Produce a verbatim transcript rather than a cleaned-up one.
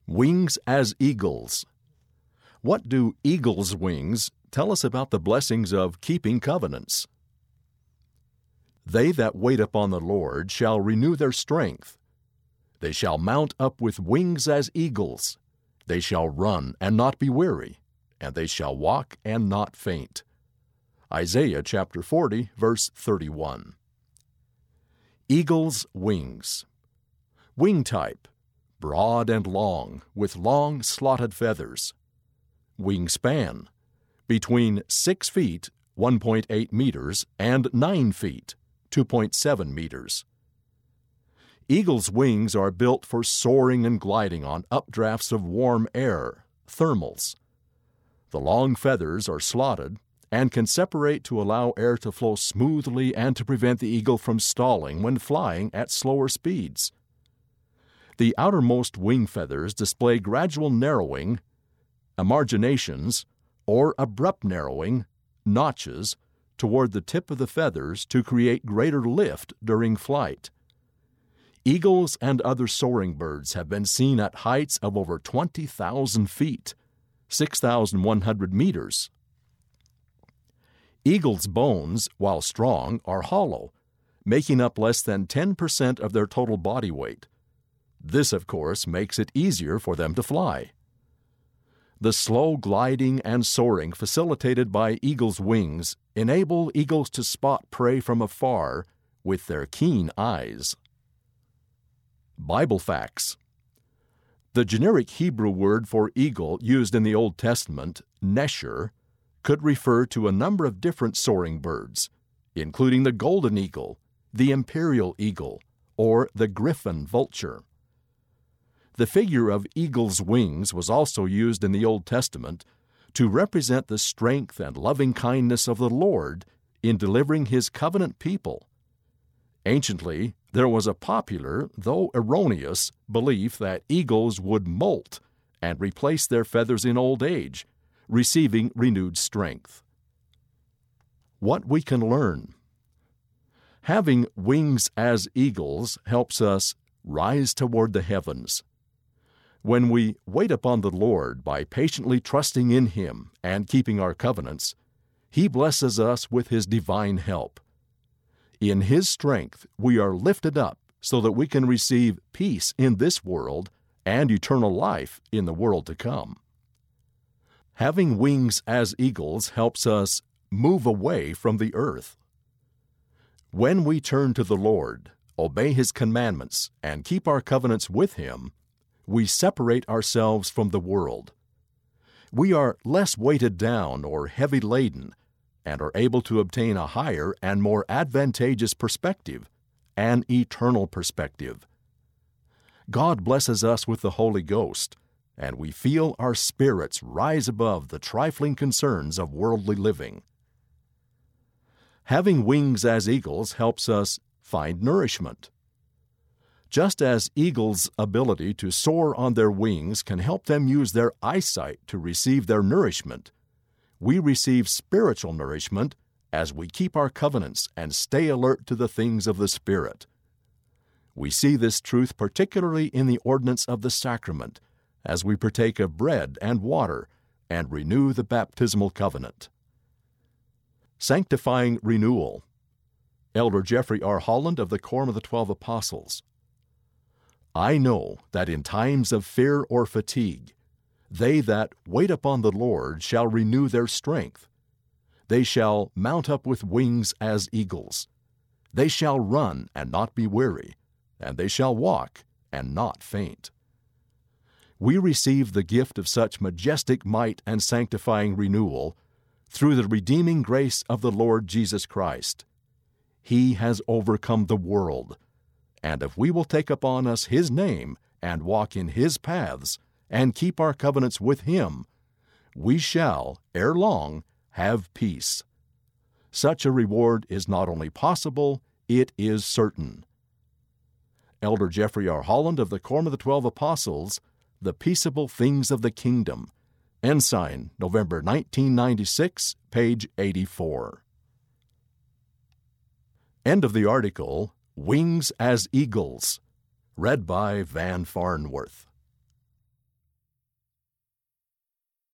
Wings as eagles. What do eagle's wings tell us about the blessings of keeping covenants? They that wait upon the Lord shall renew their strength. They shall mount up with wings as eagles. They shall run and not be weary, and they shall walk and not faint. Isaiah chapter forty, verse thirty-one. Eagle's wings. Wing type: broad and long, with long slotted feathers. Wingspan: between six feet, one point eight meters, and nine feet, two point seven meters. Eagle's wings are built for soaring and gliding on updrafts of warm air, thermals. The long feathers are slotted and can separate to allow air to flow smoothly and to prevent the eagle from stalling when flying at slower speeds. The outermost wing feathers display gradual narrowing, emarginations, or abrupt narrowing, notches, toward the tip of the feathers to create greater lift during flight. Eagles and other soaring birds have been seen at heights of over twenty thousand feet, six thousand one hundred meters. Eagles' bones, while strong, are hollow, making up less than ten percent of their total body weight. This, of course, makes it easier for them to fly. The slow gliding and soaring facilitated by eagles' wings enable eagles to spot prey from afar with their keen eyes. Bible facts. The generic Hebrew word for eagle used in the Old Testament, nesher, could refer to a number of different soaring birds, including the golden eagle, the imperial eagle, or the griffin vulture. The figure of eagle's wings was also used in the Old Testament to represent the strength and loving kindness of the Lord in delivering His covenant people. Anciently, there was a popular, though erroneous, belief that eagles would molt and replace their feathers in old age, receiving renewed strength. What we can learn. Having wings as eagles helps us rise toward the heavens. When we wait upon the Lord by patiently trusting in Him and keeping our covenants, He blesses us with His divine help. In His strength, we are lifted up so that we can receive peace in this world and eternal life in the world to come. Having wings as eagles helps us move away from the earth. When we turn to the Lord, obey His commandments, and keep our covenants with Him, we separate ourselves from the world. We are less weighted down or heavy laden and are able to obtain a higher and more advantageous perspective, an eternal perspective. God blesses us with the Holy Ghost, and we feel our spirits rise above the trifling concerns of worldly living. Having wings as eagles helps us find nourishment. Just as eagles' ability to soar on their wings can help them use their eyesight to receive their nourishment, we receive spiritual nourishment as we keep our covenants and stay alert to the things of the Spirit. We see this truth particularly in the ordinance of the sacrament, as we partake of bread and water and renew the baptismal covenant. Sanctifying renewal. Elder Jeffrey R. Holland of the Quorum of the Twelve Apostles. I know that in times of fear or fatigue, they that wait upon the Lord shall renew their strength. They shall mount up with wings as eagles. They shall run and not be weary, and they shall walk and not faint. We receive the gift of such majestic might and sanctifying renewal through the redeeming grace of the Lord Jesus Christ. He has overcome the world, and if we will take upon us His name and walk in His paths and keep our covenants with Him, we shall, ere long, have peace. Such a reward is not only possible, it is certain. Elder Jeffrey R. Holland of the Quorum of the Twelve Apostles, The Peaceable Things of the Kingdom. Ensign, November nineteen ninety-six, page eighty-four. End of the article, Wings as Eagles, read by Van Farnworth.